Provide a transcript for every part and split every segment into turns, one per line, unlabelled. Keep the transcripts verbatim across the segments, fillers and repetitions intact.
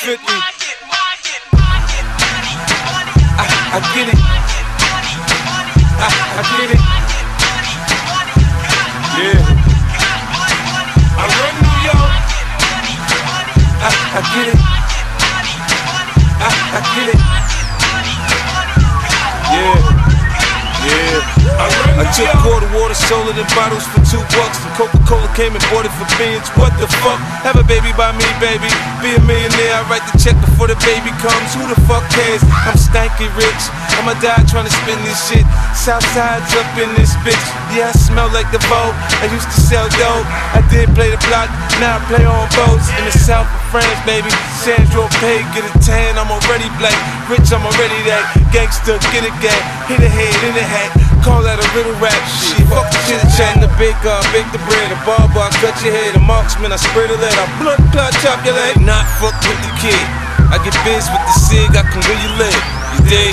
fifty. I, I get it. I, I get it. Yeah. I run New York. I, I get it. I, I get it. Yeah. Yeah. I, run I took quarter water, sold it in bottles for two bucks. And Coca-Cola came and bought it for beans. What the fuck? Have a baby by me, baby. Be a millionaire. I write the check before the baby comes. Who the fuck cares? I'm stanky rich. I'ma die trying to spin this shit. Southside's up in this bitch. Yeah, I smell like the Vogue. I used to sell dope. I did play the block. Now I play on boats in the south of France, baby. Sandro Pay, get a tan. I'm already black. Rich, I'm already that. Gangster, get a gang. Hit a head in the hat. Call that a little rap shit. Fuck the chit chat. The baker, I bake the bread. A barber, I cut your head. A marksman, I spray the lead. I blood clot, chop your leg. Not fuck with the kid. I get biz with the cig. I can really live. You dig?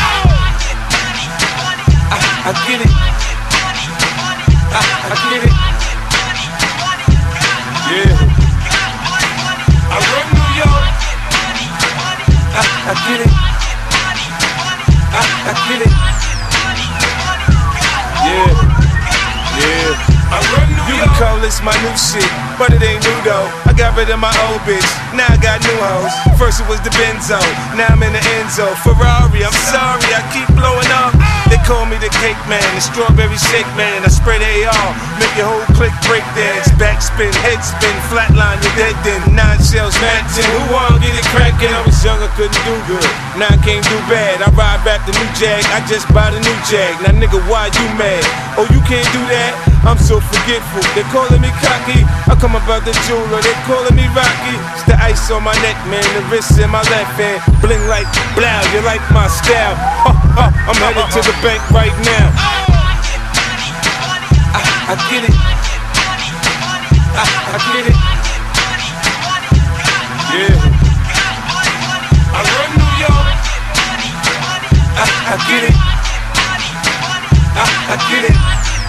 I, I get it. I, I get it. Yeah. I run New York. I, I get it. I, I get it. Yeah. Yeah. I run New York. You can call this my new shit, but it ain't new though. I got rid of my old bitch, now I got new hoes. First it was the Benzo, now I'm in the Enzo. Ferrari, I'm sorry, I keep blowing up. They call me the cake man, the strawberry shake man. I spray the A R, make your whole clique break dance. Backspin, head spin, flatline, you're dead then. Nine shells, mad ten. Who wanna get it crackin'? I was young, I couldn't do good. Now I can't do bad. I ride back the new Jag, I just bought a new Jag. Now nigga, why you mad? Oh, you can't do that? I'm so forgetful. They calling me cocky. I come about the jeweler, they calling me Rocky. It's the ice on my neck, man, the wrist in my left hand. Bling like blow, you like my style. Ha, ha, I'm headed to the bank right now. I, I get it. I, I get it. Yeah. I run New York. I, I get it. I, I get it.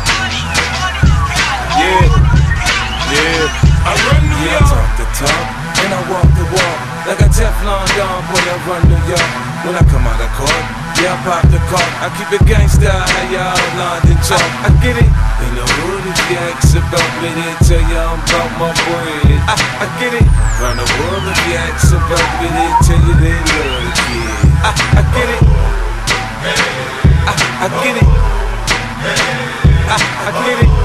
Yeah. Yeah. I run New York. Yeah, I talk the talk and I walk the walk. Like a Teflon Don, boy, I run New York. When I come out of court, yeah, I pop the cork. I keep it gangsta, how y'all London talk. I, I get it. In the hood, if you ask about me, they tell you I'm about my bread. I, I get it. Round the world, if you ask about me, they tell you they love the kid. I, I get it. I, I get it. I, I get it.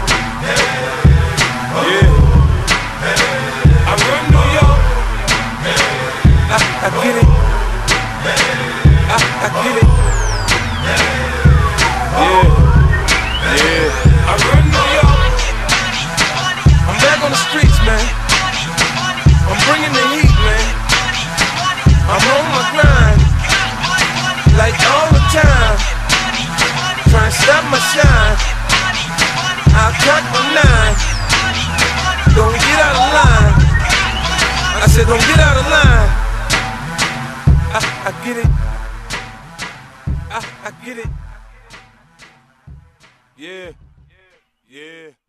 Yeah. I run New York. I, I get it. I, I get it. Yeah. Yeah. I run New York. I'm back on the streets, man. I'm bringing the heat, man. I'm on my grind, like all the time. Trying to stop my shine. I'll cut my nine. Don't get out of line. I said don't get out of line. I, I get it. I, I get it. Yeah. Yeah.